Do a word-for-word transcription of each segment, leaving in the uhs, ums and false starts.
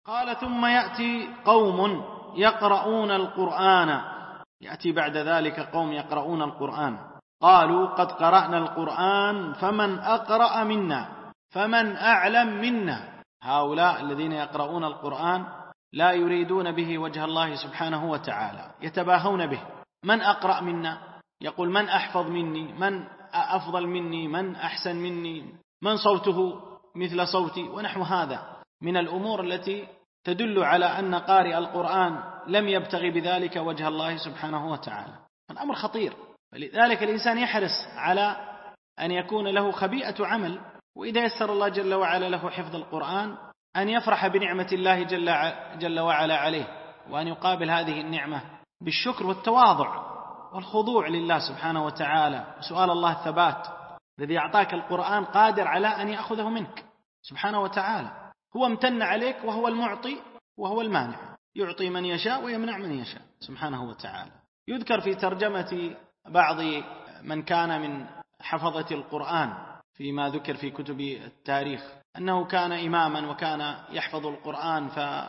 قال: ثم يأتي قوم يقرؤون القرآن، يأتي بعد ذلك قوم يقرؤون القرآن، قالوا: قد قرأنا القرآن فمن أقرأ منا فمن أعلم منا. هؤلاء الذين يقرؤون القرآن لا يريدون به وجه الله سبحانه وتعالى، يتباهون به. من أقرأ منا، يقول من أحفظ مني، من أفضل مني، من أحسن مني، من صوته مثل صوتي، ونحو هذا من الأمور التي تدل على أن قارئ القرآن لم يبتغي بذلك وجه الله سبحانه وتعالى. الأمر خطير، ولذلك الإنسان يحرص على أن يكون له خبيئة عمل، وإذا يسر الله جل وعلا له حفظ القرآن أن يفرح بنعمة الله جل, جل وعلا عليه، وأن يقابل هذه النعمة بالشكر والتواضع والخضوع لله سبحانه وتعالى، وسؤال الله الثبات. الذي أعطاك القرآن قادر على أن يأخذه منك سبحانه وتعالى، هو امتن عليك وهو المعطي وهو المانع، يعطي من يشاء ويمنع من يشاء سبحانه وتعالى. يذكر في ترجمة بعض من كان من حفظة القرآن فيما ذكر في كتب التاريخ أنه كان إماما وكان يحفظ القرآن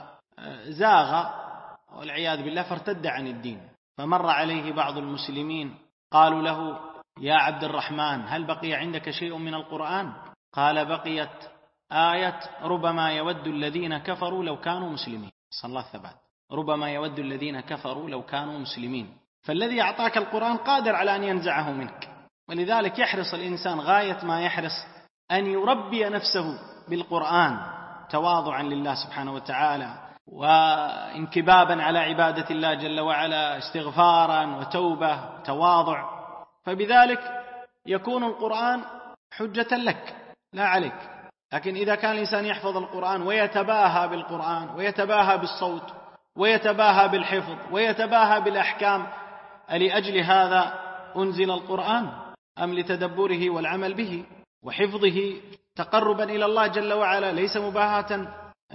فزاغ والعياذ بالله فارتد عن الدين، فمر عليه بعض المسلمين قالوا له: يا عبد الرحمن، هل بقي عندك شيء من القرآن؟ قال: بقيت آية: ربما يود الذين كفروا لو كانوا مسلمين. صلى الله الثبات، ربما يود الذين كفروا لو كانوا مسلمين. فالذي أعطاك القرآن قادر على أن ينزعه منك، ولذلك يحرص الإنسان غاية ما يحرص أن يربي نفسه بالقرآن تواضعا لله سبحانه وتعالى، وانكبابا على عبادة الله جل وعلا، استغفارا وتوبة تواضع، فبذلك يكون القرآن حجة لك لا عليك. لكن إذا كان الإنسان يحفظ القرآن ويتباهى بالقرآن ويتباهى بالصوت ويتباهى بالحفظ ويتباهى بالأحكام، ألأجل هذا أنزل القرآن أم لتدبره والعمل به وحفظه تقربا إلى الله جل وعلا، ليس مباهاة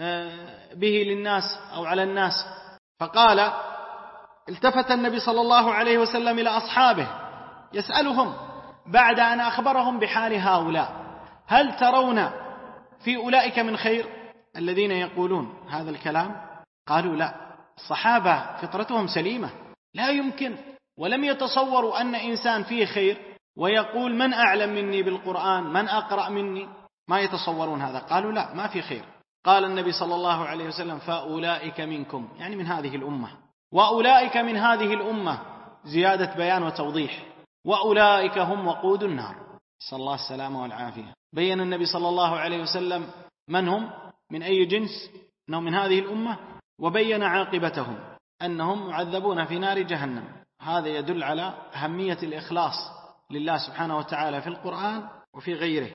به للناس أو على الناس؟ فقال: التفت النبي صلى الله عليه وسلم إلى أصحابه يسألهم بعد أن أخبرهم بحال هؤلاء: هل ترون في أولئك من خير الذين يقولون هذا الكلام؟ قالوا: لا. الصحابة فطرتهم سليمة، لا يمكن ولم يتصوروا أن إنسان فيه خير ويقول من أعلم مني بالقرآن، من أقرأ مني، ما يتصورون هذا. قالوا: لا، ما في خير. قال النبي صلى الله عليه وسلم: فأولئك منكم، يعني من هذه الأمة، وأولئك من هذه الأمة، زيادة بيان وتوضيح، وأولئك هم وقود النار. صلى الله السلامة والعافية. بين النبي صلى الله عليه وسلم من هم، من أي جنس، أنهم من هذه الأمة، وبين عاقبتهم أنهم معذبون في نار جهنم. هذا يدل على أهمية الإخلاص لله سبحانه وتعالى في القرآن وفي غيره.